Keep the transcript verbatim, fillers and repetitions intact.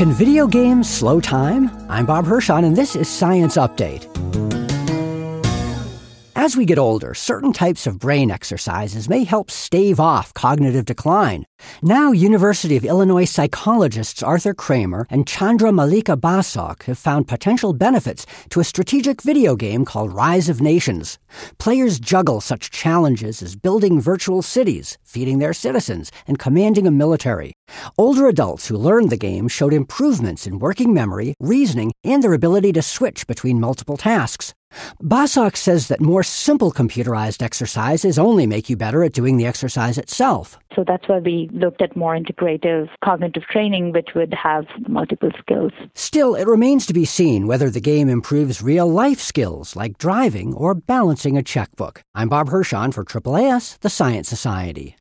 Can video games slow time? I'm Bob Hirschon, and this is Science Update. As we get older, certain types of brain exercises may help stave off cognitive decline. Now, University of Illinois psychologists Arthur Kramer and Chandra Malika Basok have found potential benefits to a strategic video game called Rise of Nations. Players juggle such challenges as building virtual cities, feeding their citizens, and commanding a military. Older adults who learned the game showed improvements in working memory, reasoning, and their ability to switch between multiple tasks. Basok says that more simple computerized exercises only make you better at doing the exercise itself. So that's why we looked at more integrative cognitive training, which would have multiple skills. Still, it remains to be seen whether the game improves real-life skills like driving or balancing a checkbook. I'm Bob Hirschon for Triple A S, the Science Society.